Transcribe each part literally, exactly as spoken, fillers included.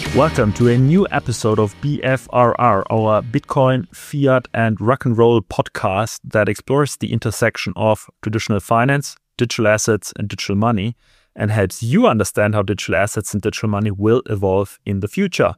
Welcome to a new episode of B F R R, our Bitcoin, Fiat, and Rock and Roll podcast that explores the intersection of traditional finance, digital assets, and digital money, and helps you understand how digital assets and digital money will evolve in the future.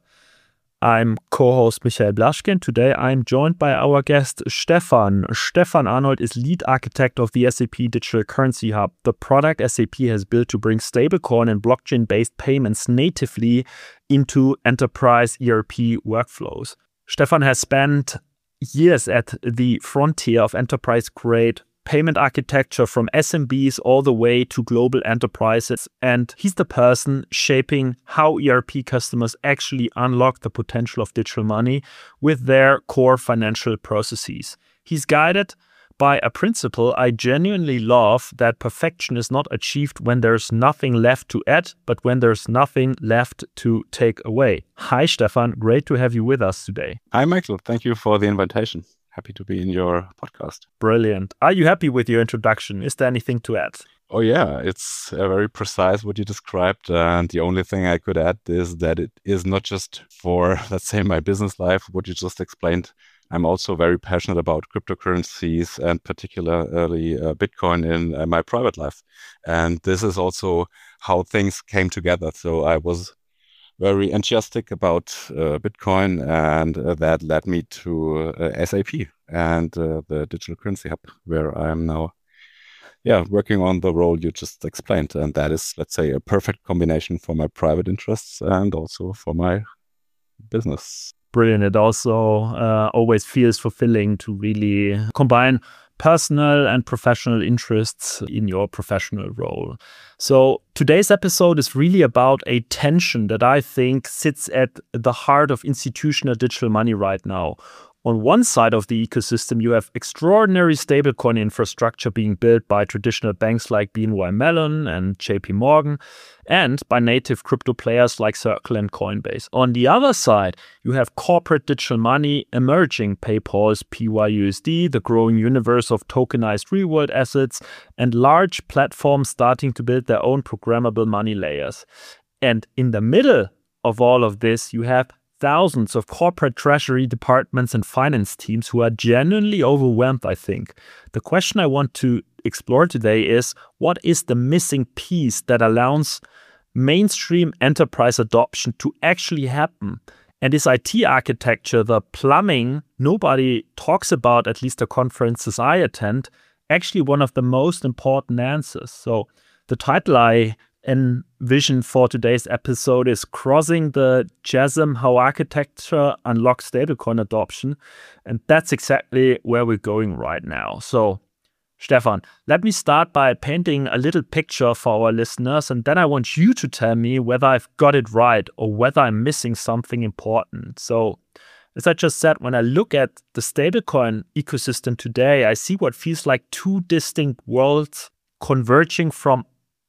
I'm co-host Michael Blaschke, and today I'm joined by our guest Stefan. Stefan Arnold is lead architect of the S A P Digital Currency Hub, the product S A P has built to bring stablecoin and blockchain-based payments natively into enterprise E R P workflows. Stefan has spent years at the frontier of enterprise-grade payment architecture from S M Bs all the way to global enterprises, and he's the person shaping how E R P customers actually unlock the potential of digital money with their core financial processes. He's guided by a principle I genuinely love, that perfection is not achieved when there's nothing left to add, but when there's nothing left to take away. Hi, Stefan. Great to have you with us today. Hi, Michael. Thank you for the invitation. Happy to be in your podcast. Brilliant. Are you happy with your introduction? Is there anything to add? Oh, yeah. It's uh, very precise what you described. And the only thing I could add is that it is not just for, let's say, my business life, what you just explained. I'm also very passionate about cryptocurrencies and particularly uh, Bitcoin in uh, my private life. And this is also how things came together. So I was very enthusiastic about uh, Bitcoin, and uh, that led me to uh, S A P and uh, the Digital Currency Hub, where I am now yeah, working on the role you just explained. And that is, let's say, a perfect combination for my private interests and also for my business. Brilliant. It also uh, always feels fulfilling to really combine personal and professional interests in your professional role. So today's episode is really about a tension that I think sits at the heart of institutional digital money right now. On one side of the ecosystem, you have extraordinary stablecoin infrastructure being built by traditional banks like B N Y Mellon and J P Morgan, and by native crypto players like Circle and Coinbase. On the other side, you have corporate digital money emerging, PayPal's P Y U S D, the growing universe of tokenized real-world assets, and large platforms starting to build their own programmable money layers. And in the middle of all of this, you have thousands of corporate treasury departments and finance teams who are genuinely overwhelmed, I think. The question I want to explore today is, what is the missing piece that allows mainstream enterprise adoption to actually happen? And is I T architecture, the plumbing nobody talks about, at least the conferences I attend, actually one of the most important answers? So the title I envision for today's episode is Crossing the Chasm, How Architecture Unlocks Stablecoin Adoption. And that's exactly where we're going right now. So, Stefan, let me start by painting a little picture for our listeners, and then I want you to tell me whether I've got it right or whether I'm missing something important. So, as I just said, when I look at the stablecoin ecosystem today, I see what feels like two distinct worlds converging from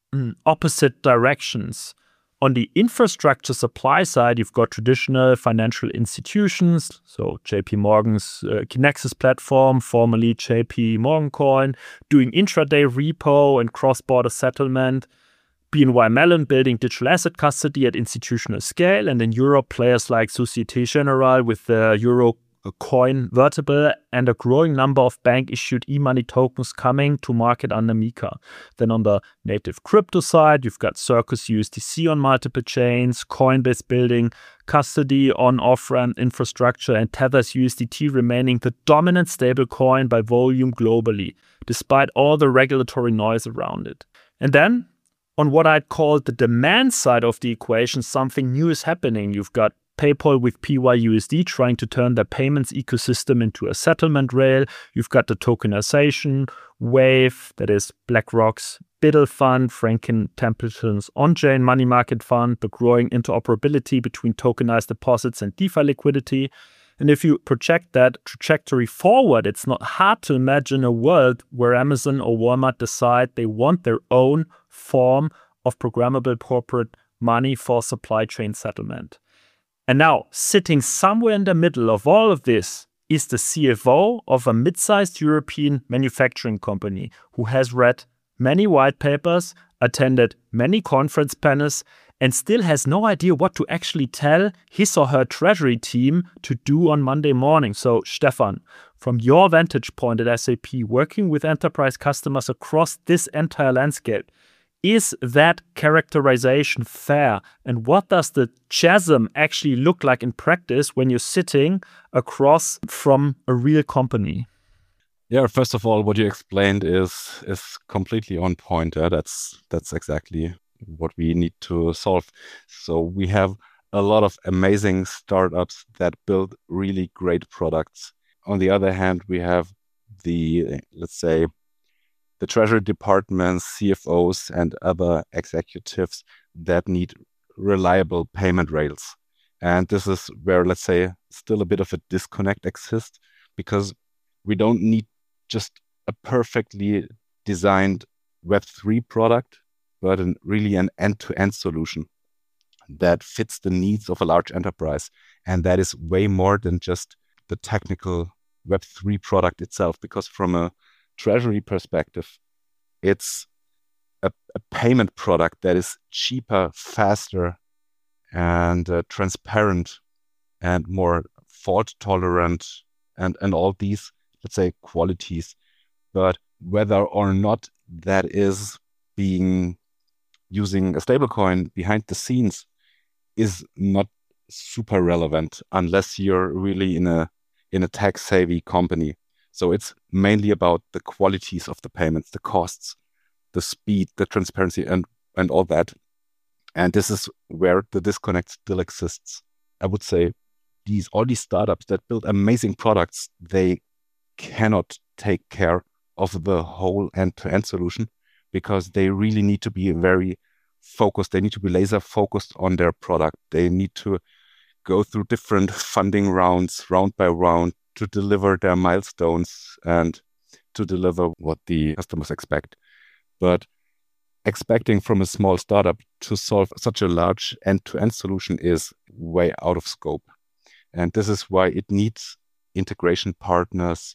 opposite directions. On the infrastructure supply side, you've got traditional financial institutions, so J P Morgan's uh, Kinexys platform, formerly J P Morgan Coin, doing intraday repo and cross-border settlement. B N Y Mellon building digital asset custody at institutional scale, and in Europe, players like Societe Generale with the Euro coin vertible, and a growing number of bank-issued e-money tokens coming to market under MiCA. Then on the native crypto side, you've got Circus U S D C on multiple chains, Coinbase building custody on off-ramp infrastructure, and Tether's U S D T remaining the dominant stablecoin by volume globally, despite all the regulatory noise around it. And then, on what I'd call the demand side of the equation, something new is happening. You've got PayPal with P Y U S D trying to turn their payments ecosystem into a settlement rail. You've got the tokenization wave, that is BlackRock's Biddle Fund, Franklin Templeton's on-chain money market fund, the growing interoperability between tokenized deposits and DeFi liquidity. And if you project that trajectory forward, it's not hard to imagine a world where Amazon or Walmart decide they want their own form of programmable corporate money for supply chain settlement. And now, sitting somewhere in the middle of all of this is the C F O of a mid-sized European manufacturing company who has read many white papers, attended many conference panels, and still has no idea what to actually tell his or her treasury team to do on Monday morning. So, Stefan, from your vantage point at S A P, working with enterprise customers across this entire landscape, is that characterization fair? And what does the chasm actually look like in practice when you're sitting across from a real company? Yeah, first of all, what you explained is is completely on point. Yeah? That's that's exactly what we need to solve. So we have a lot of amazing startups that build really great products. On the other hand, we have the, let's say, the treasury departments, C F Os, and other executives that need reliable payment rails. And this is where, let's say, still a bit of a disconnect exists, because we don't need just a perfectly designed Web three product, but an, really an end-to-end solution that fits the needs of a large enterprise. And that is way more than just the technical Web three product itself, because from a treasury perspective, it's a, a payment product that is cheaper, faster, and uh, transparent, and more fault tolerant, and, and all these, let's say, qualities. But whether or not that is being using a stablecoin behind the scenes is not super relevant unless you're really in a in a tech-savvy company. So it's mainly about the qualities of the payments, the costs, the speed, the transparency, and and all that. And this is where the disconnect still exists. I would say these all these startups that build amazing products, they cannot take care of the whole end-to-end solution, because they really need to be very focused. They need to be laser focused on their product. They need to go through different funding rounds, round by round, to deliver their milestones and to deliver what the customers expect. But expecting from a small startup to solve such a large end-to-end solution is way out of scope. And this is why it needs integration partners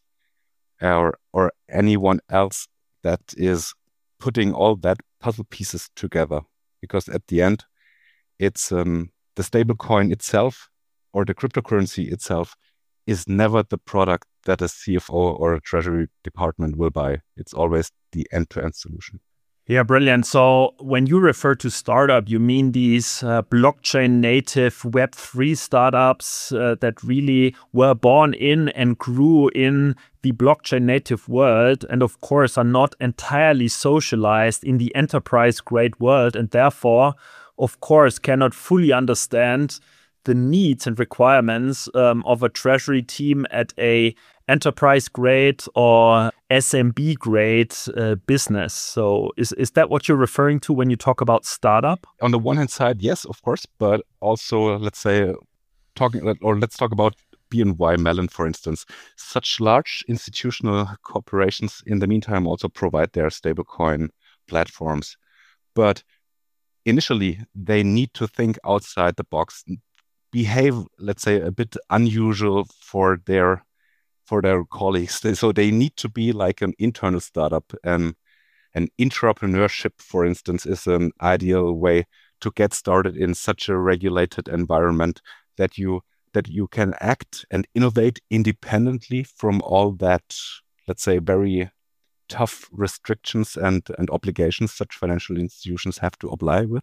or, or anyone else that is putting all that puzzle pieces together. Because at the end, it's um, the stablecoin itself or the cryptocurrency itself is never the product that a C F O or a treasury department will buy. It's always the end-to-end solution. Yeah, brilliant. So when you refer to startup, you mean these uh, blockchain native Web three startups uh, that really were born in and grew in the blockchain native world, and of course are not entirely socialized in the enterprise grade world, and therefore, of course, cannot fully understand the needs and requirements um, of a treasury team at a enterprise grade or S M B grade uh, business. So is, is that what you're referring to when you talk about startup? On the one hand side, yes, of course, but also, let's say, talking or let's talk about B N Y Mellon, for instance. Such large institutional corporations, in the meantime, also provide their stablecoin platforms. But initially, they need to think outside the box, behave, let's say, a bit unusual for their for their colleagues. So they need to be like an internal startup. Um, an intrapreneurship, for instance, is an ideal way to get started in such a regulated environment that you that you can act and innovate independently from all that, let's say, very tough restrictions and, and obligations such financial institutions have to apply with.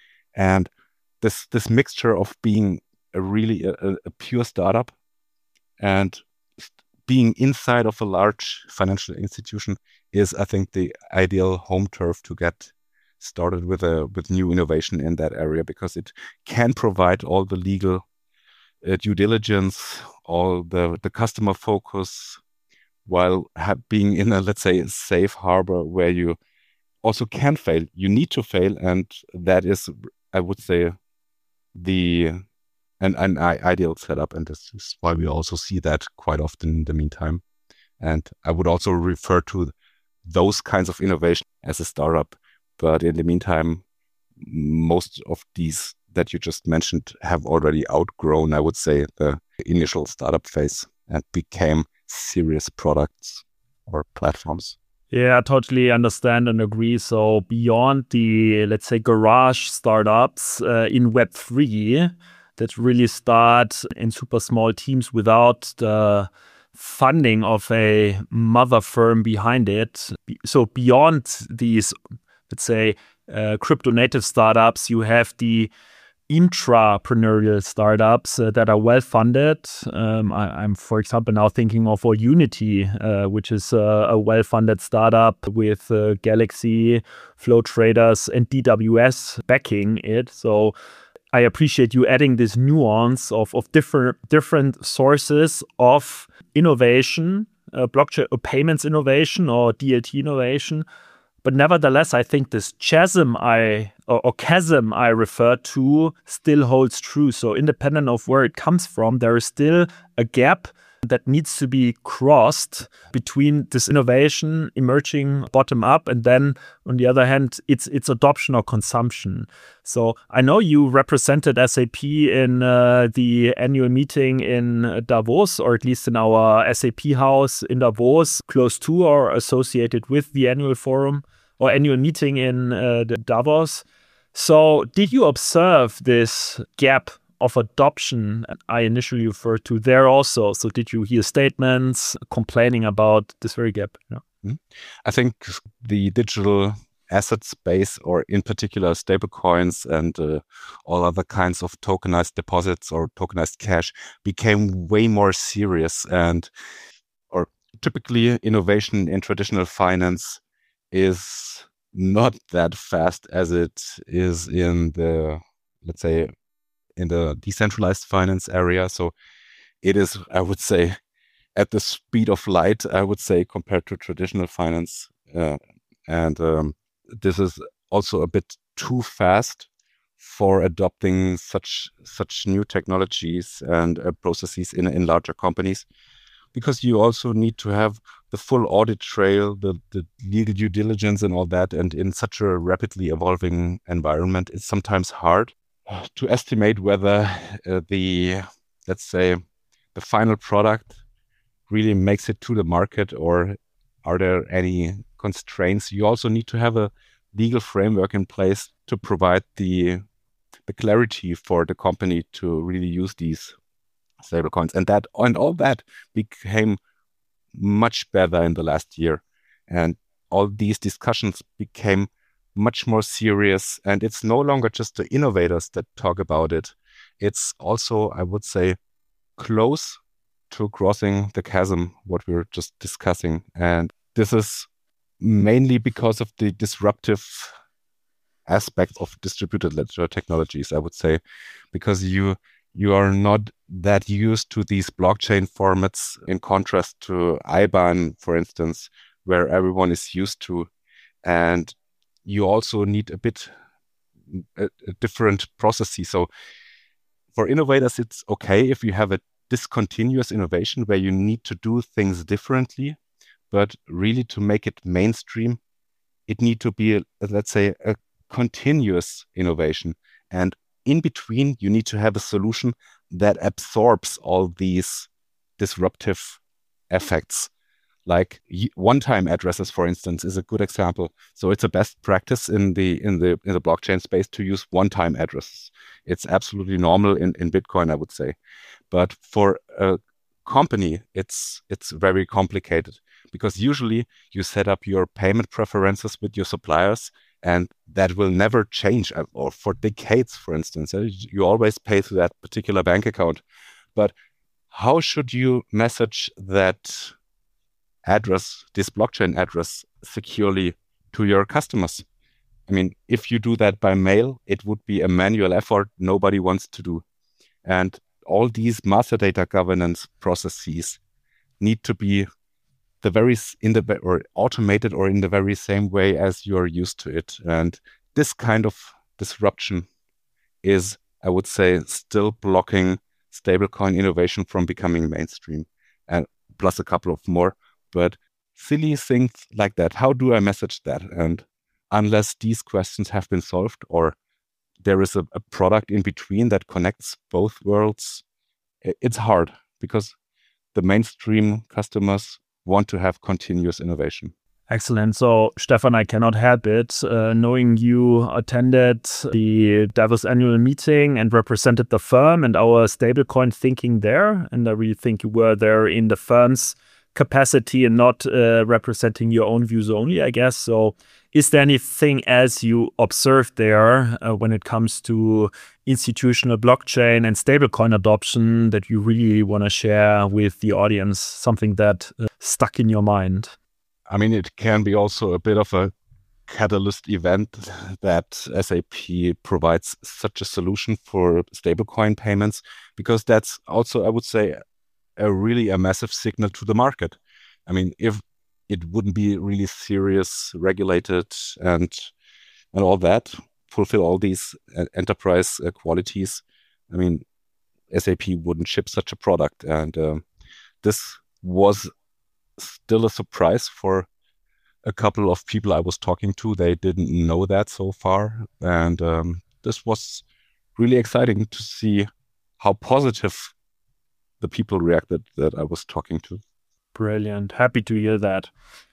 And this this mixture of being a really a, a pure startup and being inside of a large financial institution is, I think, the ideal home turf to get started with a with new innovation in that area, because it can provide all the legal uh, due diligence, all the the customer focus, while ha- being in a, let's say, safe harbor where you also can fail. You need to fail, and that is, I would say, the an, an ideal setup, and this is why we also see that quite often in the meantime. And I would also refer to those kinds of innovation as a startup. But in the meantime, most of these that you just mentioned have already outgrown, I would say, the initial startup phase and became serious products or platforms. Yeah, I totally understand and agree. So beyond the, let's say, garage startups uh, in Web three that really start in super small teams without the funding of a mother firm behind it. So beyond these, let's say, uh, crypto native startups, you have the intrapreneurial startups uh, that are well funded. Um, I, I'm, for example, now thinking of Unity, uh, which is uh, a well funded startup with uh, Galaxy, Flow Traders, and D W S backing it. So I appreciate you adding this nuance of, of different different sources of innovation, uh, blockchain or payments innovation or D L T innovation. But nevertheless, I think this chasm I or, or chasm I referred to still holds true. So independent of where it comes from, there is still a gap that needs to be crossed between this innovation emerging bottom up and then, on the other hand, its its adoption or consumption. So I know you represented S A P in uh, the annual meeting in Davos, or at least in our S A P house in Davos, close to or associated with the annual forum or annual meeting in uh, Davos. So did you observe this gap of adoption I initially referred to there also? So did you hear statements complaining about this very gap? Yeah. Mm-hmm. I think the digital asset space, or in particular stablecoins and uh, all other kinds of tokenized deposits or tokenized cash, became way more serious. And or typically innovation in traditional finance is not that fast as it is in the, let's say, in the decentralized finance area. So it is, I would say, at the speed of light, I would say, compared to traditional finance. Uh, and um, this is also a bit too fast for adopting such such new technologies and uh, processes in, in larger companies, because you also need to have the full audit trail, the, the legal due diligence and all that. And in such a rapidly evolving environment, it's sometimes hard to estimate whether uh, the, let's say, the final product really makes it to the market, or are there any constraints? You also need to have a legal framework in place to provide the the clarity for the company to really use these stablecoins, and that and all that became much better in the last year, and all these discussions became much more serious, and it's no longer just the innovators that talk about it. It's also, I would say, close to crossing the chasm, what we were just discussing. And this is mainly because of the disruptive aspect of distributed ledger technologies, I would say, because you you are not that used to these blockchain formats, in contrast to I B A N, for instance, where everyone is used to. And you also need a bit a, a different processes. So for innovators, it's okay if you have a discontinuous innovation where you need to do things differently, but really to make it mainstream, it need to be, a, let's say, a continuous innovation. And in between, you need to have a solution that absorbs all these disruptive effects. Like one-time addresses, for instance, is a good example. So it's a best practice in the in the in the blockchain space to use one-time addresses. It's absolutely normal in, in Bitcoin, I would say. But for a company, it's it's very complicated, because usually you set up your payment preferences with your suppliers, and that will never change, or for decades, for instance. You always pay through that particular bank account. But how should you message that address, this blockchain address, securely to your customers? I mean, if you do that by mail, it would be a manual effort nobody wants to do. And all these master data governance processes need to be the very in the or automated or in the very same way as you're used to it. And this kind of disruption is, I would say, still blocking stablecoin innovation from becoming mainstream, and plus a couple of more. But silly things like that, how do I message that? And unless these questions have been solved, or there is a, a product in between that connects both worlds, it's hard, because the mainstream customers want to have continuous innovation. Excellent. So, Stefan, I cannot help it. Uh, knowing you attended the Davos annual meeting and represented the firm and our stablecoin thinking there, and I really think you were there in the firm's capacity and not uh, representing your own views only, I guess. So, is there anything else you observed there uh, when it comes to institutional blockchain and stablecoin adoption that you really want to share with the audience? Something that uh, stuck in your mind? I mean, it can be also a bit of a catalyst event that S A P provides such a solution for stablecoin payments, because that's also, I would say, a really a massive signal to the market. I mean, if it wouldn't be really serious, regulated, and and all that, fulfill all these uh, enterprise uh, qualities, I mean, S A P wouldn't ship such a product. And uh, this was still a surprise for a couple of people I was talking to. They didn't know that so far. And um, this was really exciting to see how positive the people reacted that I was talking to. Brilliant. Happy to hear that.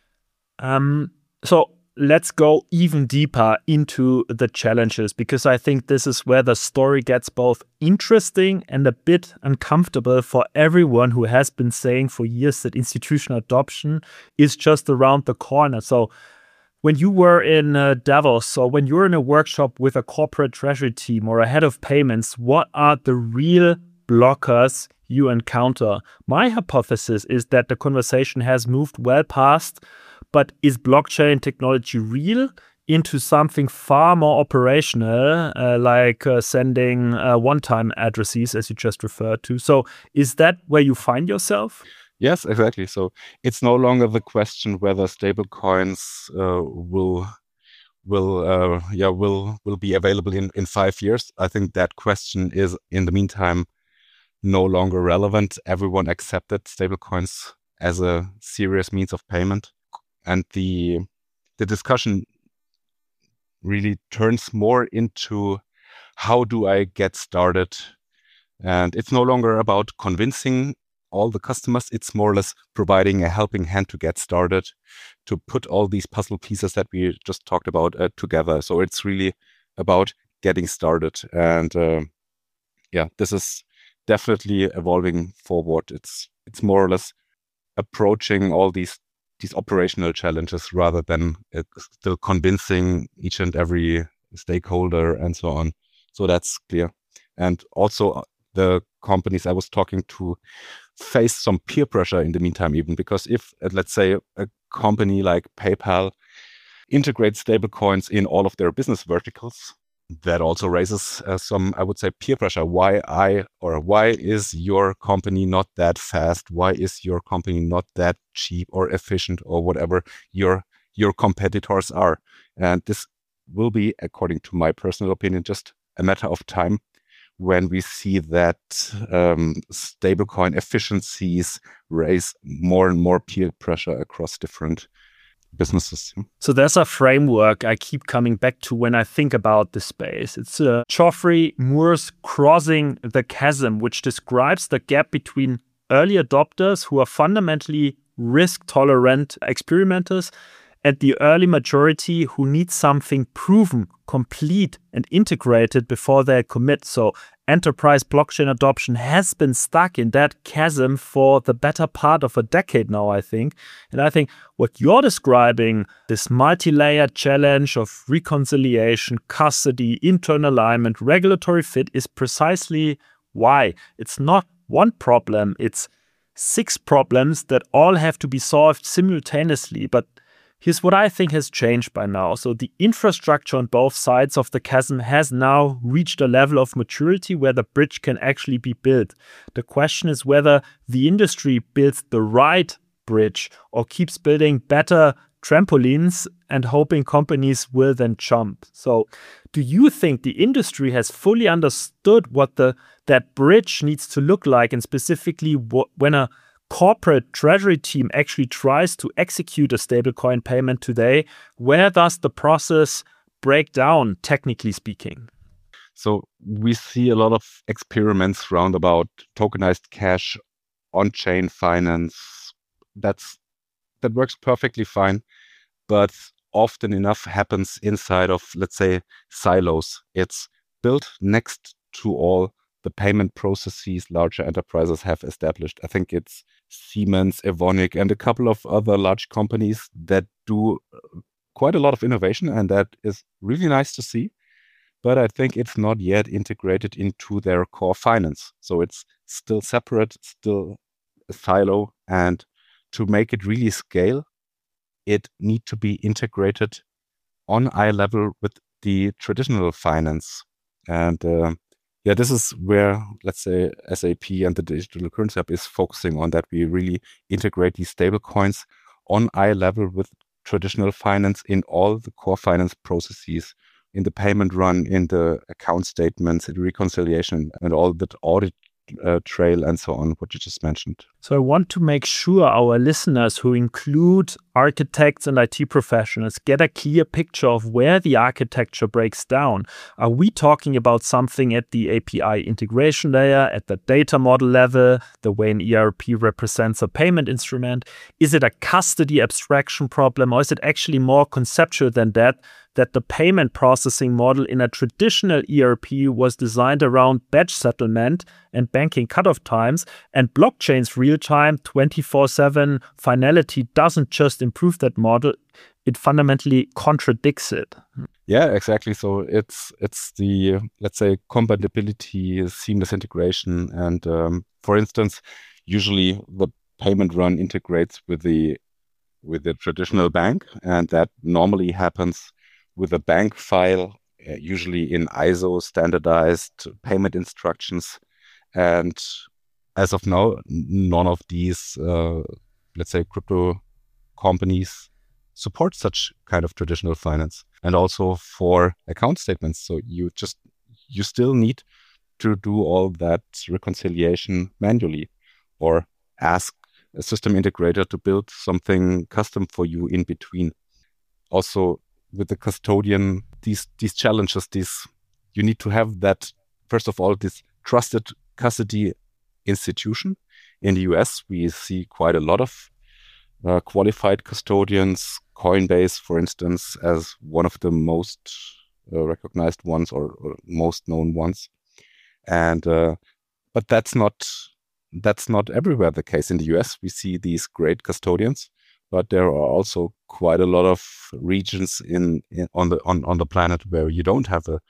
Um, so let's go even deeper into the challenges, because I think this is where the story gets both interesting and a bit uncomfortable for everyone who has been saying for years that institutional adoption is just around the corner. So when you were in uh, Davos, or when you're in a workshop with a corporate treasury team or a head of payments, what are the real blockers you encounter? My hypothesis is that the conversation has moved well past, but is blockchain technology real, into something far more operational, uh, like uh, sending uh, one-time addresses, as you just referred to. So is that where you find yourself? Yes, exactly. So it's no longer the question whether stablecoins uh, will will uh, yeah will will be available in, in five years. I think that question is, in the meantime, no longer relevant. Everyone accepted stablecoins as a serious means of payment. And the the discussion really turns more into, how do I get started? And it's no longer about convincing all the customers. It's more or less providing a helping hand to get started, to put all these puzzle pieces that we just talked about uh, together. So it's really about getting started. And uh, yeah, this is definitely evolving forward. It's it's more or less approaching all these these operational challenges rather than uh, still convincing each and every stakeholder and so on. So that's clear. And also the companies I was talking to face some peer pressure in the meantime, even because if, uh, let's say, a company like PayPal integrates stablecoins in all of their business verticals, that also raises uh, some, I would say, peer pressure. Why I or why is your company not that fast? Why is your company not that cheap or efficient or whatever your your competitors are? And this will be, according to my personal opinion, just a matter of time when we see that um, stablecoin efficiencies raise more and more peer pressure across different businesses. So there's a framework I keep coming back to when I think about this space. It's uh, Geoffrey Moore's Crossing the Chasm, which describes the gap between early adopters who are fundamentally risk-tolerant experimenters and the early majority who need something proven, complete, and integrated before they commit. So enterprise blockchain adoption has been stuck in that chasm for the better part of a decade now, I think. And I think what you're describing, this multi-layered challenge of reconciliation, custody, internal alignment, regulatory fit, is precisely why. It's not one problem, it's six problems that all have to be solved simultaneously. But here's what I think has changed by now. So the infrastructure on both sides of the chasm has now reached a level of maturity where the bridge can actually be built. The question is whether the industry builds the right bridge or keeps building better trampolines and hoping companies will then jump. So do you think the industry has fully understood what the that bridge needs to look like, and specifically what, when a corporate treasury team actually tries to execute a stablecoin payment today, where does the process break down, technically speaking? So we see a lot of experiments round about tokenized cash, on-chain finance. That's that works perfectly fine. but often enough happens inside of, let's say, silos. It's built next to all the payment processes larger enterprises have established. I think it's Siemens, Evonik, and a couple of other large companies that do quite a lot of innovation, and that is really nice to see. But I think it's not yet integrated into their core finance. So it's still separate, still a silo, and to make it really scale, it need to be integrated on eye level with the traditional finance. And uh, yeah, this is where, let's say, S A P and the Digital Currency Hub is focusing on, that we really integrate these stable coins on eye level with traditional finance in all the core finance processes, in the payment run, in the account statements, in reconciliation, and all the audit uh, trail and so on, what you just mentioned. So I want to make sure our listeners, who include architects and I T professionals, get a clear picture of where the architecture breaks down. Are we talking about something at the A P I integration layer, at the data model level, the way an E R P represents a payment instrument? Is it a custody abstraction problem, or is it actually more conceptual than that? That the payment processing model in a traditional E R P was designed around batch settlement and banking cutoff times, and blockchain's real-time twenty-four seven finality doesn't just improve that model, it fundamentally contradicts it. Yeah, exactly. So it's it's the, let's say, compatibility, seamless integration, and um, for instance, usually the payment run integrates with the with the traditional bank, and that normally happens with a bank file, uh, usually in I S O standardized payment instructions. And as of now, none of these, uh, let's say, crypto companies support such kind of traditional finance. And also for account statements. So you just, you still need to do all that reconciliation manually, or ask a system integrator to build something custom for you in between. Also, with the custodian, these these challenges, these you need to have that, first of all, this trusted custody institution. In the U S, we see quite a lot of uh, qualified custodians. Coinbase, for instance, as one of the most uh, recognized ones, or, or most known ones. And uh, but that's not that's not everywhere the case. In the U S, we see these great custodians, but there are also quite a lot of regions in, in on the on, on the planet where you don't have a,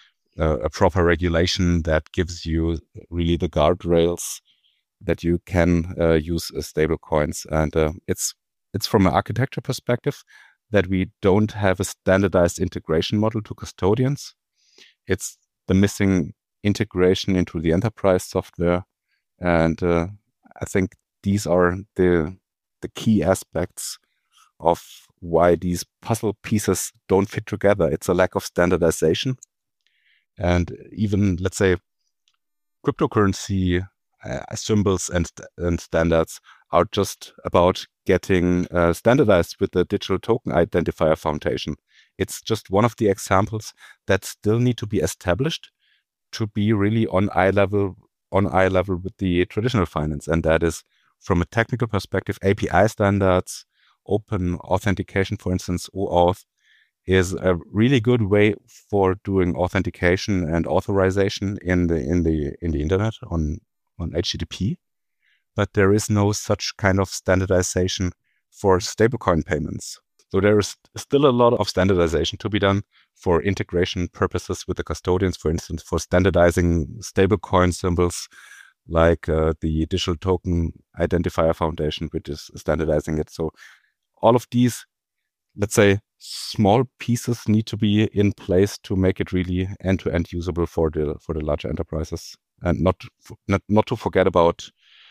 a a proper regulation that gives you really the guardrails that you can uh, use uh, stable coins. And uh, it's it's from an architecture perspective that we don't have a standardized integration model to custodians. It's the missing integration into the enterprise software, and uh, I think these are the the key aspects of why these puzzle pieces don't fit together. It's a lack of standardization. And even, let's say, cryptocurrency uh, symbols and, and standards are just about getting uh, standardized with the Digital Token Identifier Foundation. It's just one of the examples that still need to be established to be really on eye level, on eye level with the traditional finance. And that is, from a technical perspective, A P I standards, open authentication, for instance, OAuth, is a really good way for doing authentication and authorization in the in the in the internet on on H T T P. But there is no such kind of standardization for stablecoin payments. So there is still a lot of standardization to be done for integration purposes with the custodians, for instance, for standardizing stablecoin symbols, like uh, the Digital Token Identifier Foundation, which is standardizing it. So all of these, let's say, small pieces need to be in place to make it really end-to-end usable for the for the larger enterprises, and not not not to forget about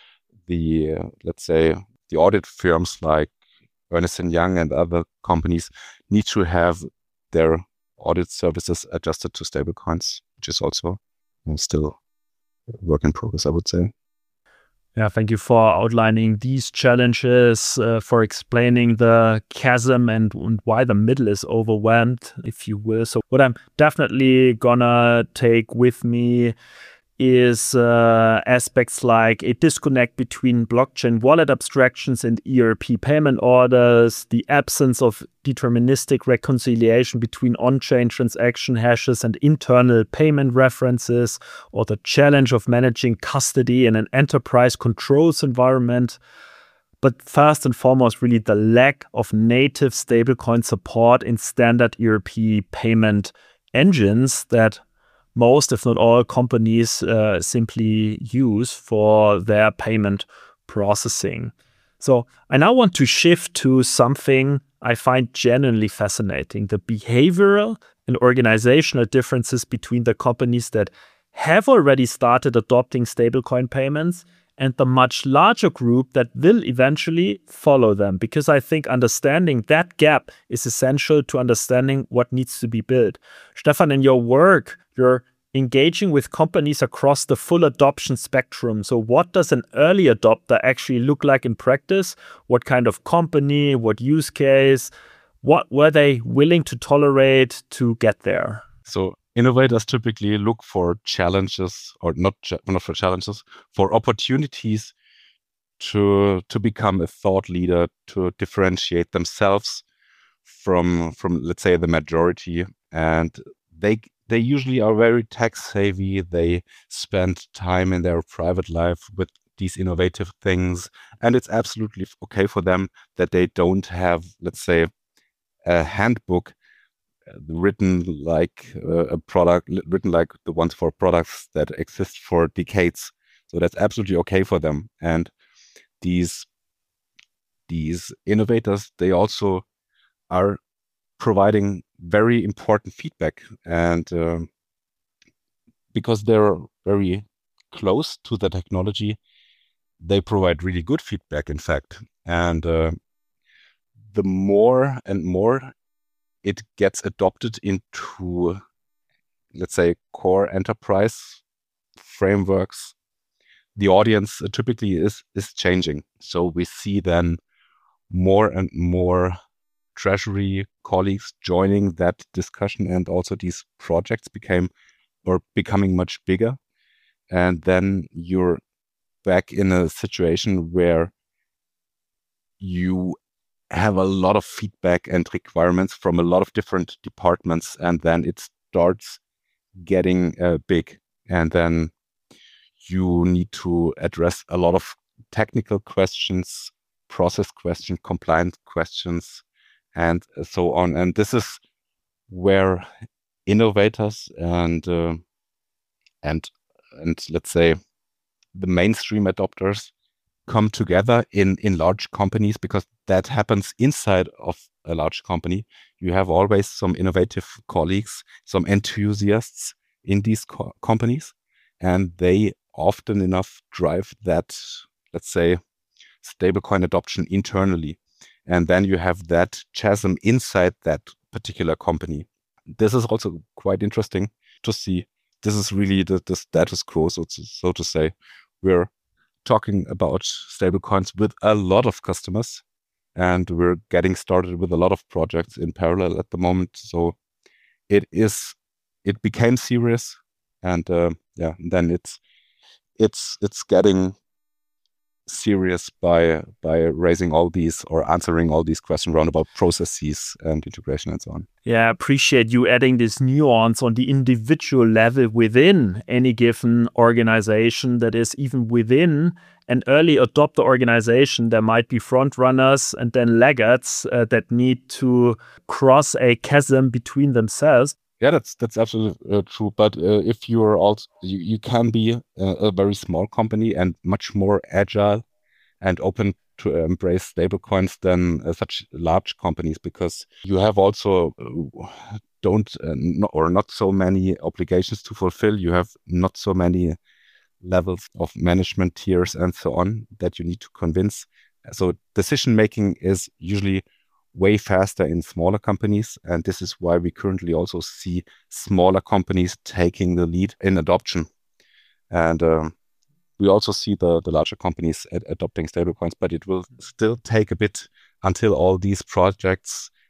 the uh, let's say the audit firms like Ernst and Young and other companies need to have their audit services adjusted to stablecoins, which is also uh, still a work in progress, I would say. Yeah, thank you for outlining these challenges, uh, for explaining the chasm and, and why the middle is overwhelmed, if you will. So what I'm definitely gonna take with me is uh, aspects like a disconnect between blockchain wallet abstractions and E R P payment orders, the absence of deterministic reconciliation between on-chain transaction hashes and internal payment references, or the challenge of managing custody in an enterprise controls environment. But first and foremost, really the lack of native stablecoin support in standard E R P payment engines that most, if not all, companies uh, simply use for their payment processing. So I now want to shift to something I find genuinely fascinating: the behavioral and organizational differences between the companies that have already started adopting stablecoin payments and the much larger group that will eventually follow them. Because I think understanding that gap is essential to understanding what needs to be built. Stefan, in your work, you're engaging with companies across the full adoption spectrum. So what does an early adopter actually look like in practice? What kind of company, what use case, what were they willing to tolerate to get there? So innovators typically look for challenges, or not, not for challenges, for opportunities to to become a thought leader, to differentiate themselves from from let's say the majority. And they they usually are very tech savvy. They spend time in their private life with these innovative things, and it's absolutely okay for them that they don't have, let's say, a handbook written like uh, a product, written like the ones for products that exist for decades. So that's absolutely okay for them. And these these innovators, they also are providing very important feedback, and um, because they're very close to the technology, they provide really good feedback, in fact. And uh, the more and more it gets adopted into, let's say, core enterprise frameworks, the audience typically is is changing. So we see then more and more treasury colleagues joining that discussion, and also these projects became or becoming much bigger. And then you're back in a situation where you have a lot of feedback and requirements from a lot of different departments, and then it starts getting uh, big. And then you need to address a lot of technical questions, process questions, compliance questions, and so on. And this is where innovators and uh, and and let's say the mainstream adopters come together in in large companies, because that happens inside of a large company. You have always some innovative colleagues, some enthusiasts in these co- companies, and they often enough drive that, let's say, stablecoin adoption internally. And then you have that chasm inside that particular company. This is also quite interesting to see. This is really the, the status quo, so to, so to say. We're talking about stablecoins with a lot of customers, and we're getting started with a lot of projects in parallel at the moment. So it is, it became serious, and uh, yeah, then it's it's it's getting serious by by raising all these or answering all these questions around about processes and integration and so on. Yeah, I appreciate you adding this nuance on the individual level within any given organization. That is, even within an early adopter organization, there might be front runners and then laggards uh, that need to cross a chasm between themselves. Yeah, that's that's absolutely uh, true. But uh, if you're also, you, you can be a, a very small company and much more agile and open to embrace stablecoins than uh, such large companies, because you have also uh, don't uh, not, or not so many obligations to fulfill. You have not so many levels of management tiers and so on that you need to convince. So decision making is usually way faster in smaller companies, and this is why we currently also see smaller companies taking the lead in adoption. And um, we also see the, the larger companies ad- adopting stablecoins, but it will still take a bit until all these projects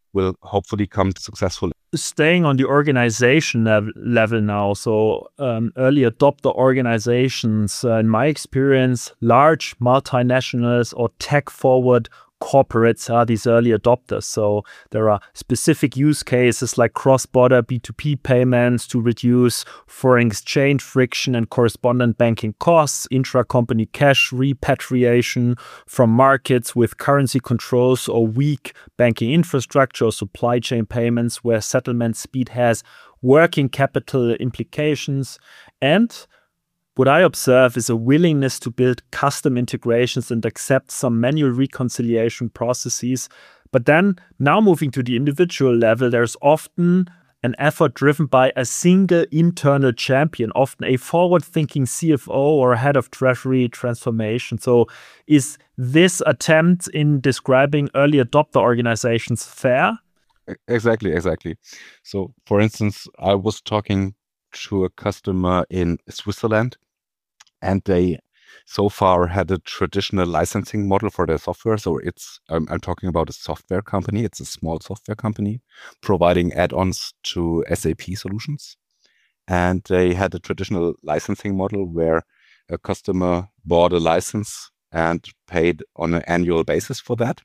will hopefully come successful. Staying on the organization lev- level now, so um, early adopter organizations, uh, in my experience, large multinationals or tech-forward corporates are these early adopters. So there are specific use cases like cross-border B two B payments to reduce foreign exchange friction and correspondent banking costs, intra-company cash repatriation from markets with currency controls or weak banking infrastructure, or supply chain payments where settlement speed has working capital implications. And what I observe is a willingness to build custom integrations and accept some manual reconciliation processes. But then, now moving to the individual level, there's often an effort driven by a single internal champion, often a forward-thinking C F O or head of treasury transformation. So is this attempt in describing early adopter organizations fair? Exactly, exactly. So, for instance, I was talking to a customer in Switzerland, and they so far had a traditional licensing model for their software. So it's, I'm, I'm talking about a software company. It's a small software company providing add-ons to S A P solutions. And they had a traditional licensing model where a customer bought a license and paid on an annual basis for that.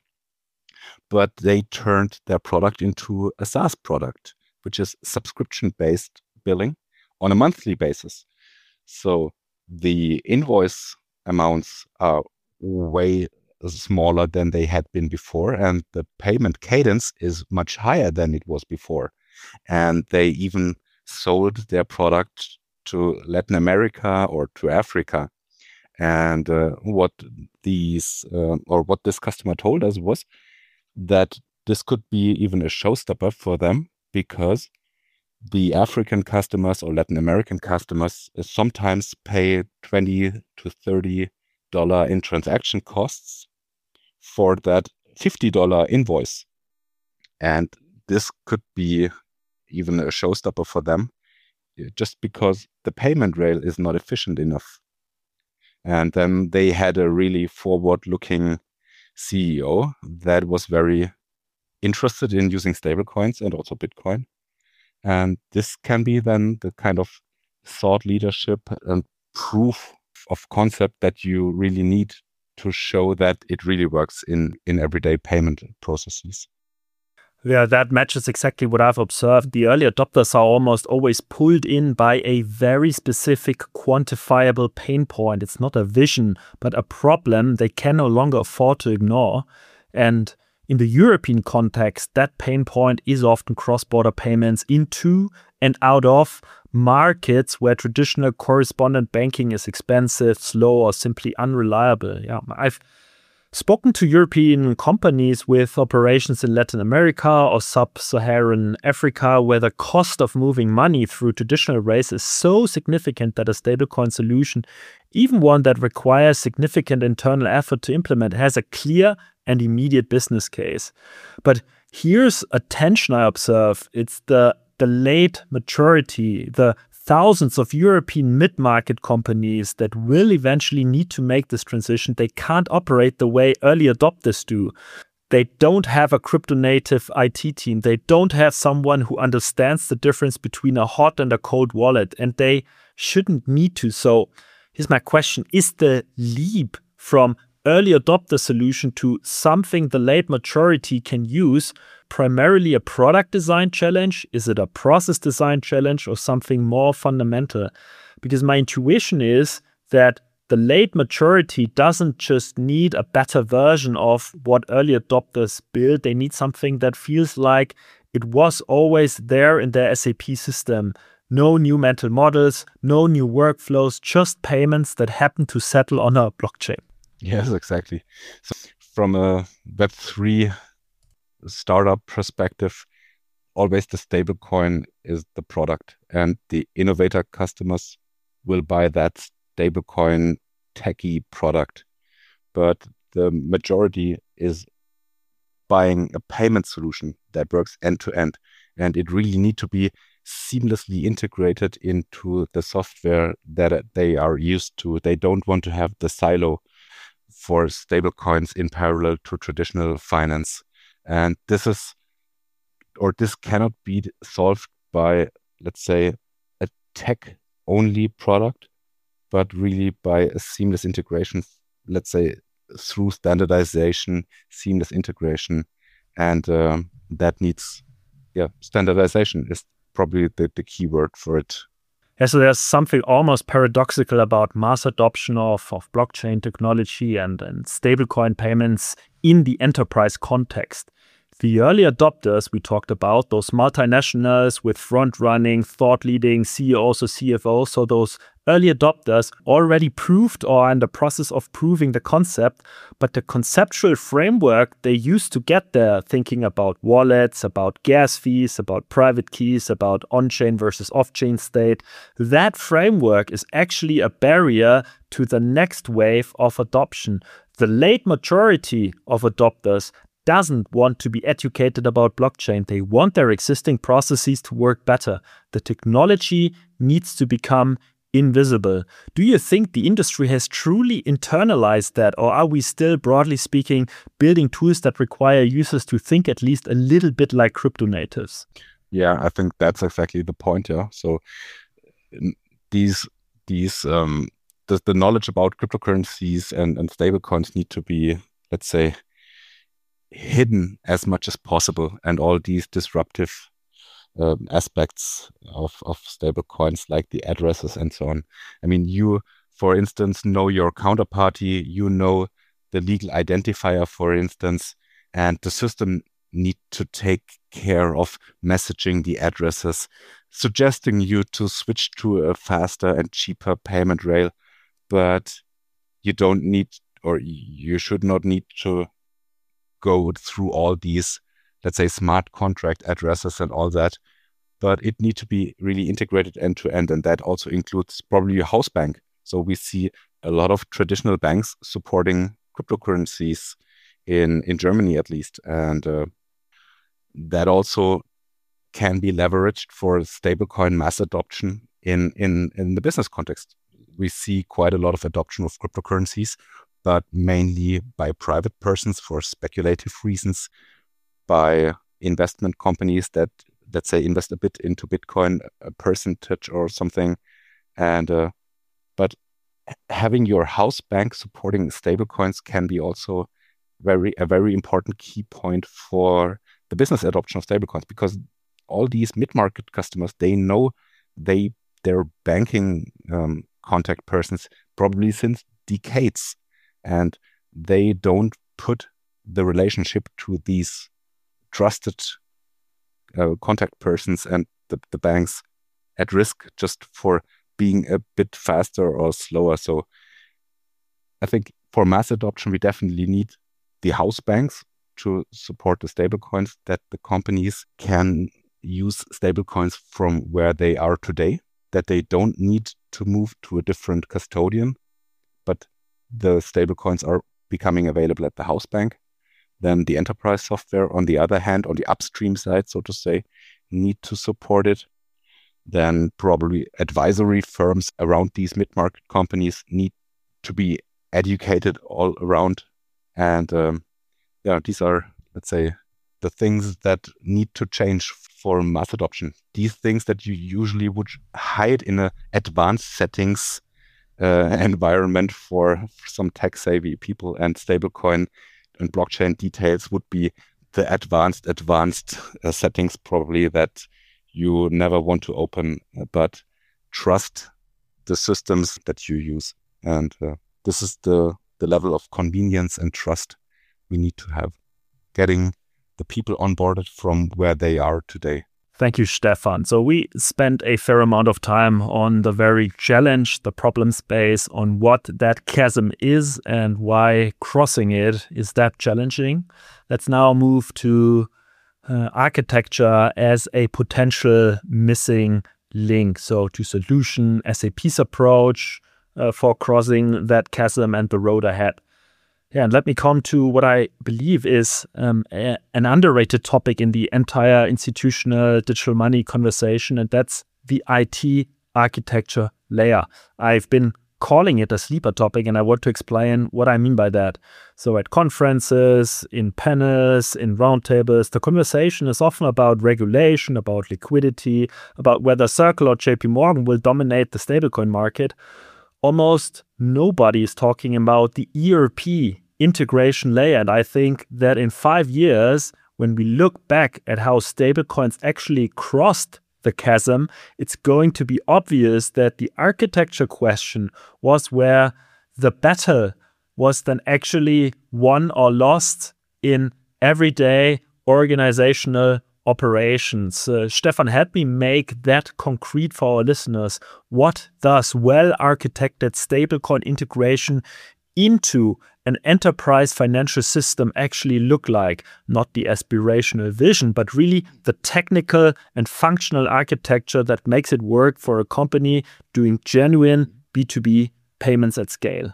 But they turned their product into a SaaS product, which is subscription-based billing on a monthly basis. So the invoice amounts are way smaller than they had been before, and the payment cadence is much higher than it was before. And they even sold their product to Latin America or to Africa. And uh, what these uh, or what this customer told us was that this could be even a showstopper for them, because the African customers or Latin American customers sometimes pay twenty to thirty dollars in transaction costs for that fifty dollars invoice. And this could be even a showstopper for them, just because the payment rail is not efficient enough. And then they had a really forward-looking C E O that was very interested in using stablecoins and also Bitcoin. And this can be then the kind of thought leadership and proof of concept that you really need to show that it really works in, in everyday payment processes. Yeah, that matches exactly what I've observed. The early adopters are almost always pulled in by a very specific quantifiable pain point. It's not a vision, but a problem they can no longer afford to ignore. And in the European context, that pain point is often cross-border payments into and out of markets where traditional correspondent banking is expensive, slow, or simply unreliable. Yeah, I've spoken to European companies with operations in Latin America or sub-Saharan Africa, where the cost of moving money through traditional rails is so significant that a stablecoin solution, even one that requires significant internal effort to implement, has a clear and immediate business case. But here's a tension I observe. It's the, the late maturity, the thousands of European mid-market companies that will eventually need to make this transition. They can't operate the way early adopters do. They don't have a crypto-native I T team. They don't have someone who understands the difference between a hot and a cold wallet, and they shouldn't need to. So here's my question. Is the leap from early adopter solution to something the late maturity can use primarily a product design challenge? Is it a process design challenge or something more fundamental? Because my intuition is that the late maturity doesn't just need a better version of what early adopters build. They need something that feels like it was always there in their S A P system. No new mental models, no new workflows, just payments that happen to settle on a blockchain. Yes, exactly. So from a Web three startup perspective, always the stablecoin is the product, and the innovator customers will buy that stablecoin techie product. But the majority is buying a payment solution that works end to end, and it really need to be seamlessly integrated into the software that they are used to. They don't want to have the silo for stablecoins in parallel to traditional finance. And this is or this cannot be solved by, let's say, a tech-only product, but really by a seamless integration, let's say, through standardization, seamless integration, and um, that needs, yeah, standardization is probably the, the key word for it. Yeah, so there's something almost paradoxical about mass adoption of, of blockchain technology and, and stablecoin payments in the enterprise context. The early adopters we talked about, those multinationals with front-running, thought-leading C E Os or C F Os, so those early adopters already proved or are in the process of proving the concept, but the conceptual framework they used to get there, thinking about wallets, about gas fees, about private keys, about on-chain versus off-chain state, that framework is actually a barrier to the next wave of adoption. The late majority of adopters doesn't want to be educated about blockchain. They want their existing processes to work better. The technology needs to become invisible. Do you think the industry has truly internalized that, or are we still, broadly speaking, building tools that require users to think at least a little bit like crypto natives? Yeah, I think that's exactly the point. Yeah, so these these um, the, the knowledge about cryptocurrencies and and stablecoins need to be, let's say, hidden as much as possible, and all these disruptive uh, aspects of, of stable coins like the addresses and so on. I mean, you, for instance, know your counterparty, you know the legal identifier, for instance, and the system need to take care of messaging the addresses, suggesting you to switch to a faster and cheaper payment rail, but you don't need, or you should not need to go through all these, let's say, smart contract addresses and all that, but it needs to be really integrated end to end, and that also includes probably a house bank. So we see a lot of traditional banks supporting cryptocurrencies in in Germany at least, and uh, that also can be leveraged for stablecoin mass adoption in in in the business context. We see quite a lot of adoption of cryptocurrencies, but mainly by private persons for speculative reasons, by investment companies that, let's say, invest a bit into Bitcoin, a percentage or something. And uh, but having your house bank supporting stablecoins can be also very a very important key point for the business adoption of stablecoins, because all these mid-market customers, they know they their banking um, contact persons probably since decades, and they don't put the relationship to these trusted uh, contact persons and the, the banks at risk just for being a bit faster or slower. So I think for mass adoption, we definitely need the house banks to support the stablecoins, that the companies can use stablecoins from where they are today, that they don't need to move to a different custodian, but the stablecoins are becoming available at the house bank. Then the enterprise software, on the other hand, on the upstream side, so to say, need to support it. Then probably advisory firms around these mid-market companies need to be educated all around. And um, yeah, these are, let's say, the things that need to change for mass adoption. These things that you usually would hide in a advanced settings uh, environment for some tech-savvy people, and stablecoin and blockchain details would be the advanced, advanced uh, settings probably that you never want to open, but trust the systems that you use. And uh, this is the, the level of convenience and trust we need to have, getting the people onboarded from where they are today. Thank you, Stefan. So we spent a fair amount of time on the very challenge, the problem space, on what that chasm is and why crossing it is that challenging. Let's now move to uh, architecture as a potential missing link. So to solution, S A P's approach uh, for crossing that chasm and the road ahead. Yeah, and let me come to what I believe is um, a, an underrated topic in the entire institutional digital money conversation, and that's the I T architecture layer. I've been calling it a sleeper topic, and I want to explain what I mean by that. So at conferences, in panels, in roundtables, the conversation is often about regulation, about liquidity, about whether Circle or J P Morgan will dominate the stablecoin market. Almost nobody is talking about the E R P integration layer, and I think that in five years, when we look back at how stablecoins actually crossed the chasm, it's going to be obvious that the architecture question was where the battle was then actually won or lost in everyday organizational operations. Uh, Stefan, help me make that concrete for our listeners. What does well-architected stablecoin integration into an enterprise financial system actually look like? Not the aspirational vision, but really the technical and functional architecture that makes it work for a company doing genuine B two B payments at scale.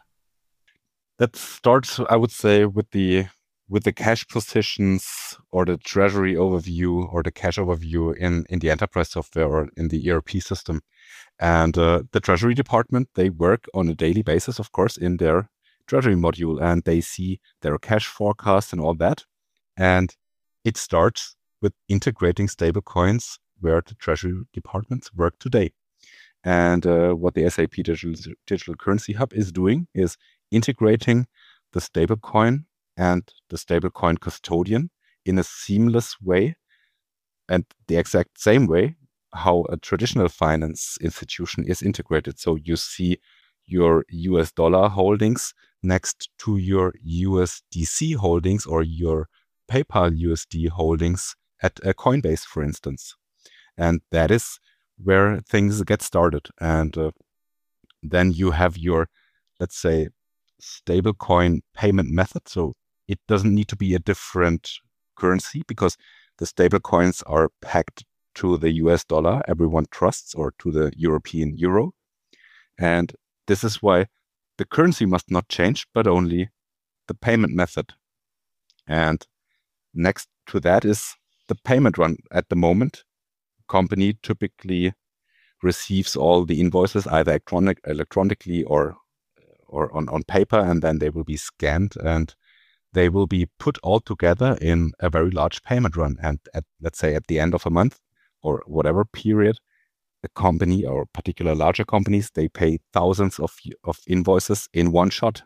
That starts, I would say, with the with the cash positions or the treasury overview or the cash overview in, in the enterprise software or in the E R P system. And uh, the treasury department, they work on a daily basis, of course, in their treasury module, and they see their cash forecast and all that. And it starts with integrating stable coins where the treasury departments work today. And uh, what the S A P Digital, Digital Currency Hub is doing is integrating the stablecoin and the stablecoin custodian in a seamless way, and the exact same way how a traditional finance institution is integrated. So you see your U S dollar holdings next to your U S D C holdings or your PayPal U S D holdings at a Coinbase, for instance. And that is where things get started. And uh, then you have your, let's say, stablecoin payment method. So it doesn't need to be a different currency because the stablecoins are pegged to the U S dollar everyone trusts or to the European euro. And this is why the currency must not change, but only the payment method. And next to that is the payment run. At the moment, company typically receives all the invoices either electronic, electronically or or on, on paper, and then they will be scanned and they will be put all together in a very large payment run. And at, let's say at the end of a month or whatever period, a company or particular larger companies, they pay thousands of of invoices in one shot.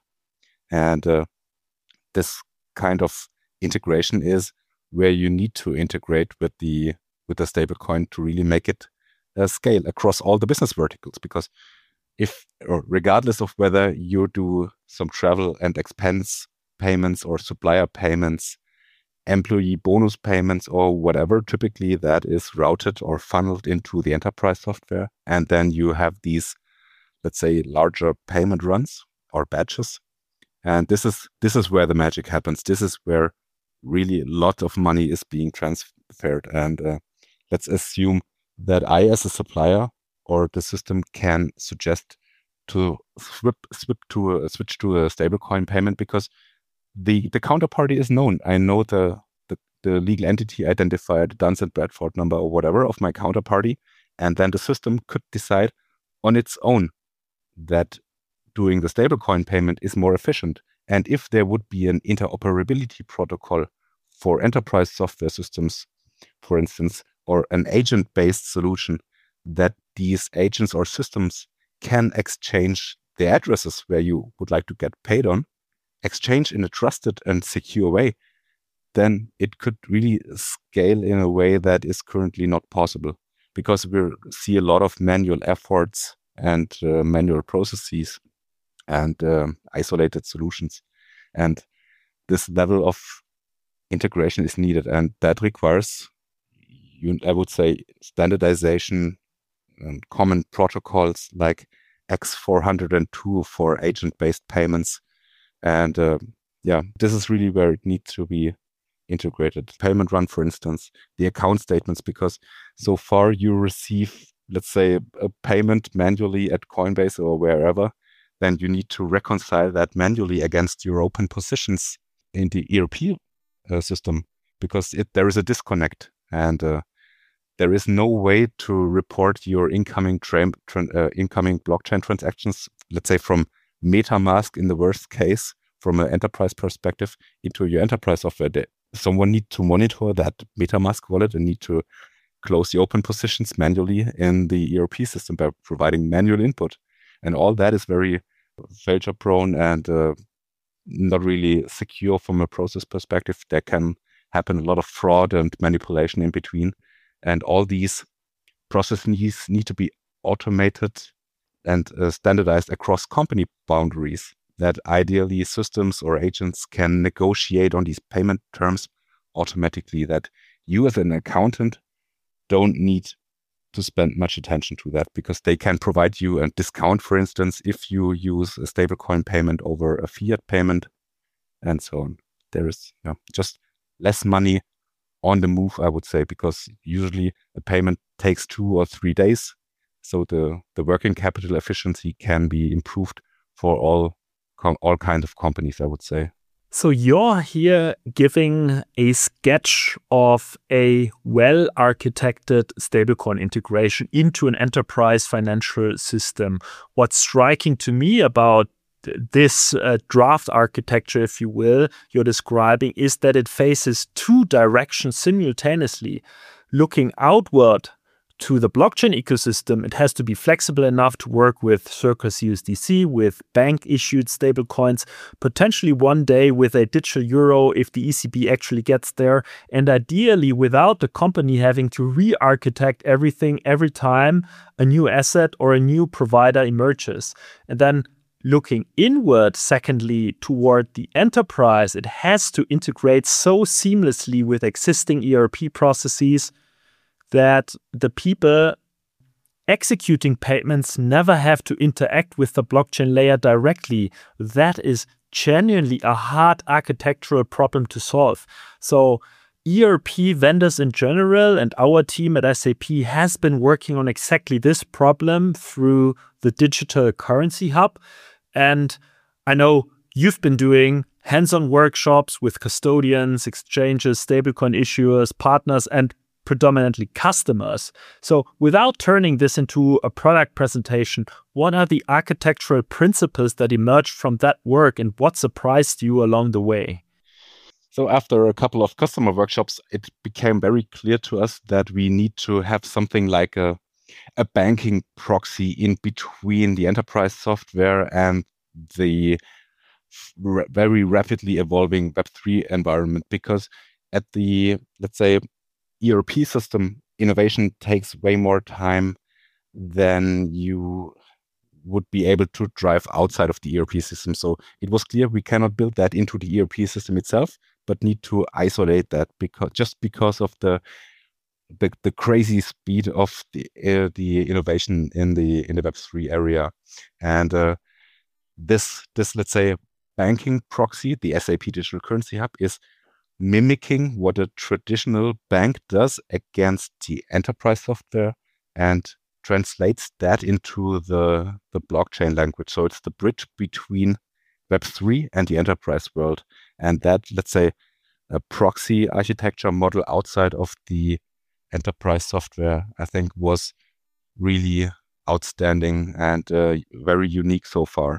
And uh, this kind of integration is where you need to integrate with the with the stablecoin to really make it uh, scale across all the business verticals. Because if, or regardless of whether you do some travel and expense payments or supplier payments, employee bonus payments or whatever, typically that is routed or funneled into the enterprise software. And then you have these, let's say, larger payment runs or batches. And this is this is where the magic happens. This is where really a lot of money is being transferred. And uh, let's assume that I, as a supplier or the system, can suggest to swip, swip to a, switch to a stablecoin payment because the the counterparty is known. I know the, the the legal entity identifier, the Duns and Bradford number or whatever of my counterparty, and then the system could decide on its own that doing the stablecoin payment is more efficient. And if there would be an interoperability protocol for enterprise software systems, for instance, or an agent-based solution, that these agents or systems can exchange the addresses where you would like to get paid on, exchange in a trusted and secure way, then it could really scale in a way that is currently not possible, because we see a lot of manual efforts and uh, manual processes and um, isolated solutions. And this level of integration is needed, and that requires, you, I would say, standardization and common protocols like X four oh two for agent-based payments. And uh, yeah, this is really where it needs to be integrated. Payment run, for instance, the account statements, because so far you receive, let's say, a payment manually at Coinbase or wherever, then you need to reconcile that manually against your open positions in the E R P uh, system, because it, there is a disconnect, and uh, there is no way to report your incoming tra- tra- uh, incoming blockchain transactions let's say, from MetaMask in the worst case, from an enterprise perspective, into your enterprise software. They, someone need to monitor that MetaMask wallet and need to close the open positions manually in the E R P system by providing manual input. And all that is very failure prone and uh, not really secure from a process perspective. There can happen a lot of fraud and manipulation in between. And all these processes need to be automated and uh, standardized across company boundaries, that ideally systems or agents can negotiate on these payment terms automatically, that you as an accountant don't need to spend much attention to that, because they can provide you a discount, for instance, if you use a stablecoin payment over a fiat payment and so on. There is yeah, just less money on the move, I would say, because usually a payment takes two or three days. So the, the working capital efficiency can be improved for all com- all kinds of companies, I would say. So you're here giving a sketch of a well-architected stablecoin integration into an enterprise financial system. What's striking to me about this uh, draft architecture, if you will, you're describing, is that it faces two directions simultaneously. Looking outward to the blockchain ecosystem, it has to be flexible enough to work with Circus U S D C, with bank-issued stablecoins, potentially one day with a digital euro if the E C B actually gets there, and ideally without the company having to re-architect everything every time a new asset or a new provider emerges. And then looking inward, secondly, toward the enterprise, it has to integrate so seamlessly with existing E R P processes that the people executing payments never have to interact with the blockchain layer directly. That is genuinely a hard architectural problem to solve. So E R P vendors in general and our team at S A P has been working on exactly this problem through the Digital Currency Hub. And I know you've been doing hands-on workshops with custodians, exchanges, stablecoin issuers, partners, and predominantly customers. So without turning this into a product presentation, what are the architectural principles that emerged from that work and what surprised you along the way? So after a couple of customer workshops, it became very clear to us that we need to have something like a, a banking proxy in between the enterprise software and the r- very rapidly evolving Web three environment, because at the, let's say, E R P system, innovation takes way more time than you would be able to drive outside of the E R P system. So it was clear we cannot build that into the E R P system itself, but need to isolate that because just because of the the, the crazy speed of the uh, the innovation in the in the Web three area. And uh, this this let's say banking proxy, the S A P Digital Currency Hub, is mimicking what a traditional bank does against the enterprise software and translates that into the, the blockchain language. So it's the bridge between Web three and the enterprise world. And that, let's say, a proxy architecture model outside of the enterprise software, I think, was really outstanding and uh, very unique so far.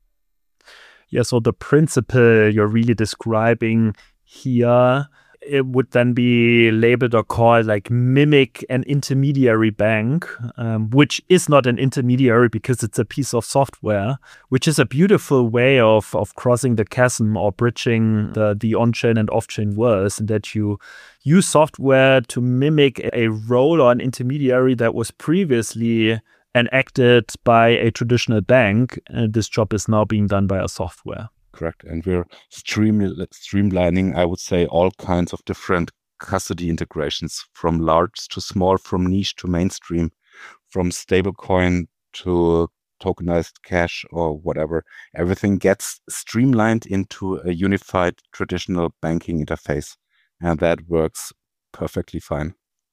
Yeah, so the principle you're really describing here, it would then be labeled or called like mimic an intermediary bank, um, which is not an intermediary because it's a piece of software, which is a beautiful way of of crossing the chasm or bridging the, the on-chain and off-chain worlds, and that you use software to mimic a role or an intermediary that was previously enacted by a traditional bank. And this job is now being done by a software. Correct. And we're stream, streamlining, I would say, all kinds of different custody integrations, from large to small, from niche to mainstream, from stablecoin to tokenized cash or whatever. Everything gets streamlined into a unified traditional banking interface. And that works perfectly fine.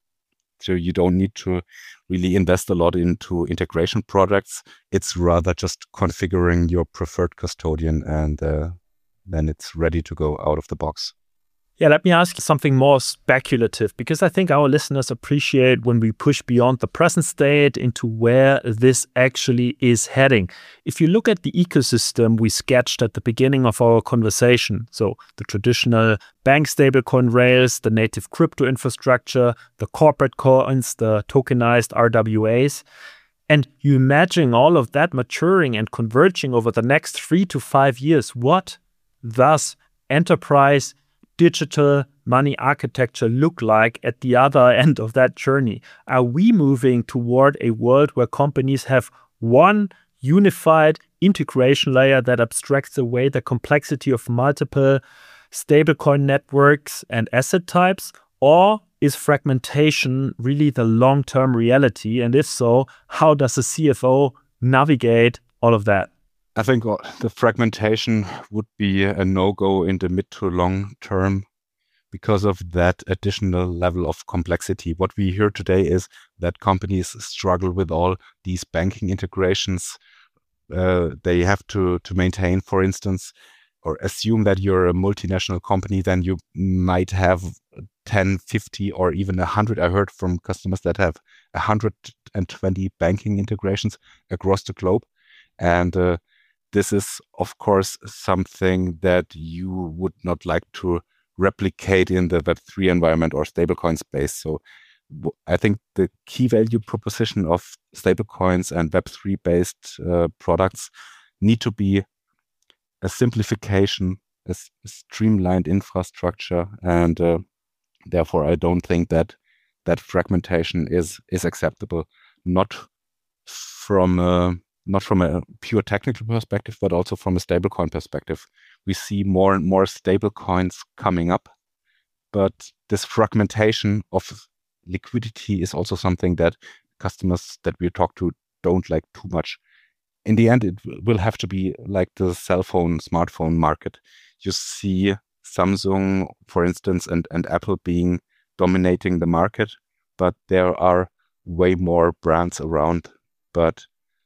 So you don't need to really invest a lot into integration products. It's rather just configuring your preferred custodian, and uh, then it's ready to go out of the box. Yeah, let me ask you something more speculative, because I think our listeners appreciate when we push beyond the present state into where this actually is heading. If you look at the ecosystem we sketched at the beginning of our conversation, so the traditional bank stablecoin rails, the native crypto infrastructure, the corporate coins, the tokenized R W As, and you imagine all of that maturing and converging over the next three to five years, what does enterprise digital money architecture look like at the other end of that journey? Are we moving toward a world where companies have one unified integration layer that abstracts away the complexity of multiple stablecoin networks and asset types? Or is fragmentation really the long-term reality? And if so, how does a C F O navigate all of that? I think the fragmentation would be a no-go in the mid to long term because of that additional level of complexity. What we hear today is that companies struggle with all these banking integrations. Uh, they have to, to maintain, for instance, or assume that you're a multinational company, then you might have ten, fifty, or even one hundred. I heard from customers that have one hundred twenty banking integrations across the globe. And uh, this is, of course, something that you would not like to replicate in the Web three environment or stablecoin space. So I think the key value proposition of stablecoins and Web three based uh, products need to be a simplification, a streamlined infrastructure, and uh, therefore I don't think that that fragmentation is is acceptable, not from a, not from a pure technical perspective, but also from a stablecoin perspective. We see more and more stablecoins coming up, but this fragmentation of liquidity is also something that customers that we talk to don't like too much. In the end, it will have to be like the cell phone, smartphone market. You see Samsung, for instance, and, and Apple being dominating the market, but there are way more brands around. But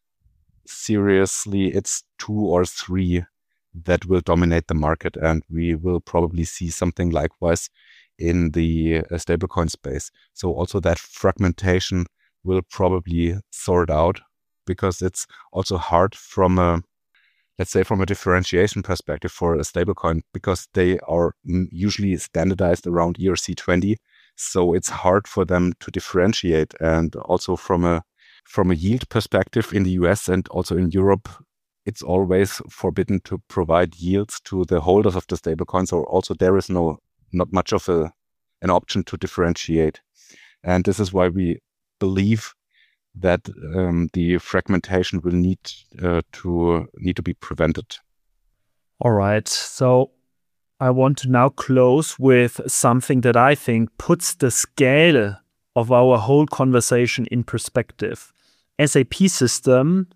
seriously, it's two or three that will dominate the market, and we will probably see something likewise in the uh, stablecoin space. So also that fragmentation will probably sort out, because it's also hard from a, let's say, from a differentiation perspective for a stablecoin, because they are usually standardized around E R C twenty. So it's hard for them to differentiate. And also from a from a yield perspective in the U S and also in Europe, it's always forbidden to provide yields to the holders of the stablecoins, or also there is no not much of a an option to differentiate. And this is why we believe that um, the fragmentation will need uh, to need to be prevented. All right. So I want to now close with something that I think puts the scale of our whole conversation in perspective. S A P system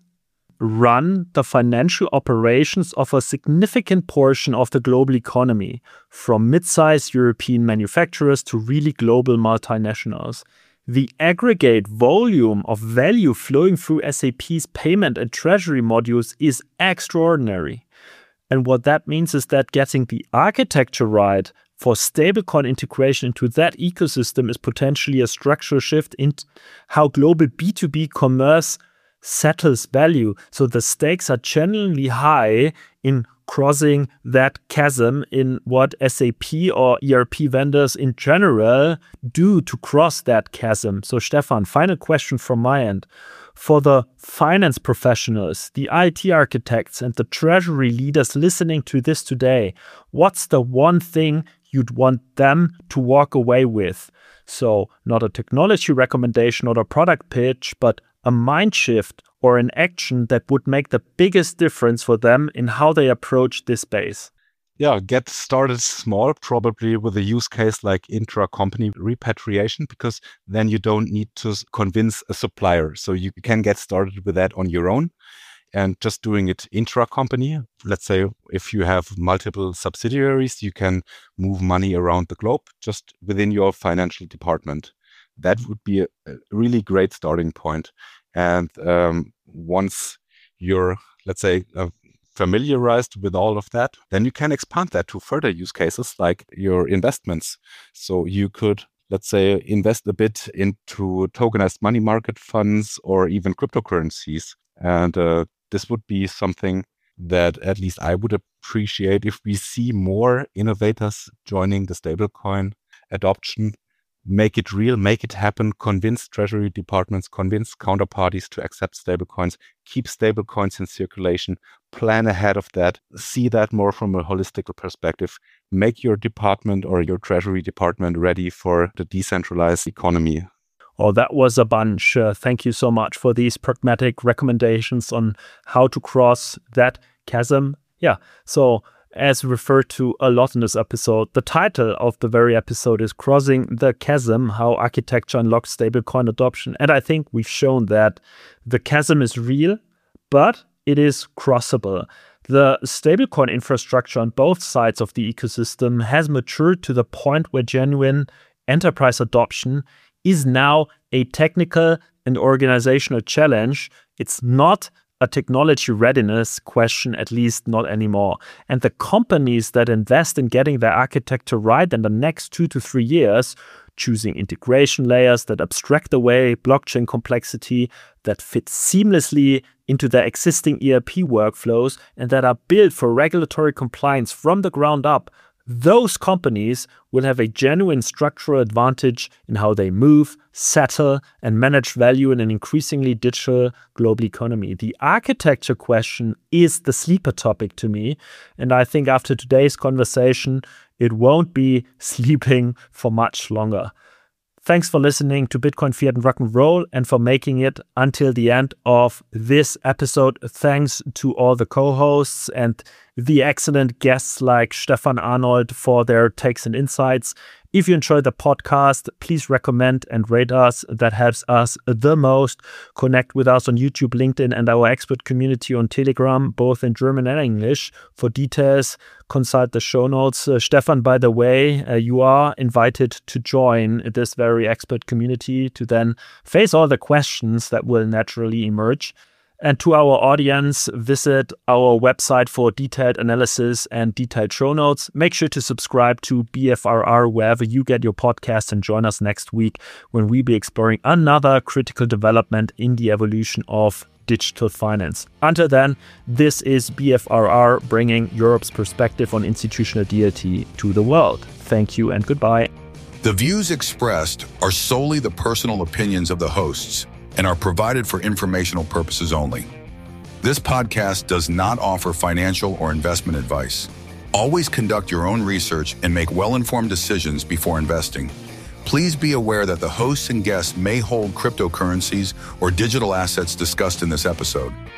run the financial operations of a significant portion of the global economy, from mid-sized European manufacturers to really global multinationals. The aggregate volume of value flowing through S A P's payment and treasury modules is extraordinary. And what that means is that getting the architecture right for stablecoin integration into that ecosystem is potentially a structural shift in how global B two B commerce settles value. So the stakes are genuinely high in crossing that chasm in what S A P or E R P vendors in general do to cross that chasm. So Stefan, final question from my end. For the finance professionals, the I T architects, and the treasury leaders listening to this today, what's the one thing you'd want them to walk away with? So not a technology recommendation or a product pitch, but a mind shift or an action that would make the biggest difference for them in how they approach this space. Yeah, get started small, probably with a use case like intra-company repatriation, because then you don't need to convince a supplier. So you can get started with that on your own and just doing it intra-company. Let's say if you have multiple subsidiaries, you can move money around the globe just within your financial department. That would be a, a really great starting point. And um, once you're, let's say, a familiarized with all of that, then you can expand that to further use cases like your investments. So you could, let's say, invest a bit into tokenized money market funds or even cryptocurrencies. And uh, this would be something that at least I would appreciate if we see more innovators joining the stablecoin adoption. Make it real, make it happen, convince treasury departments, convince counterparties to accept stablecoins, keep stablecoins in circulation, plan ahead of that, see that more from a holistic perspective, make your department or your treasury department ready for the decentralized economy. Oh, that was a bunch. Uh, thank you so much for these pragmatic recommendations on how to cross that chasm. Yeah, so as referred to a lot in this episode, the title of the very episode is Crossing the Chasm, How Architecture Unlocks Stablecoin Adoption. And I think we've shown that the chasm is real, but it is crossable. The stablecoin infrastructure on both sides of the ecosystem has matured to the point where genuine enterprise adoption is now a technical and organizational challenge. It's not a technology readiness question, at least not anymore. And the companies that invest in getting their architecture right in the next two to three years, choosing integration layers that abstract away blockchain complexity, that fit seamlessly into their existing E R P workflows, and that are built for regulatory compliance from the ground up, those companies will have a genuine structural advantage in how they move, settle, and manage value in an increasingly digital global economy. The architecture question is the sleeper topic to me, and I think after today's conversation, it won't be sleeping for much longer. Thanks for listening to Bitcoin, Fiat, and Rock and Roll, and for making it until the end of this episode. Thanks to all the co-hosts and the excellent guests like Stefan Arnold for their takes and insights. If you enjoyed the podcast, please recommend and rate us. That helps us the most. Connect with us on YouTube, LinkedIn, and our expert community on Telegram, both in German and English. For details, consult the show notes. Uh, Stefan, by the way, uh, you are invited to join this very expert community to then face all the questions that will naturally emerge. And to our audience, visit our website for detailed analysis and detailed show notes. Make sure to subscribe to B F R R wherever you get your podcast, and join us next week when we'll be exploring another critical development in the evolution of digital finance. Until then, this is B F R R bringing Europe's perspective on institutional D L T to the world. Thank you and goodbye. The views expressed are solely the personal opinions of the hosts and are provided for informational purposes only. This podcast does not offer financial or investment advice. Always conduct your own research and make well-informed decisions before investing. Please be aware that the hosts and guests may hold cryptocurrencies or digital assets discussed in this episode.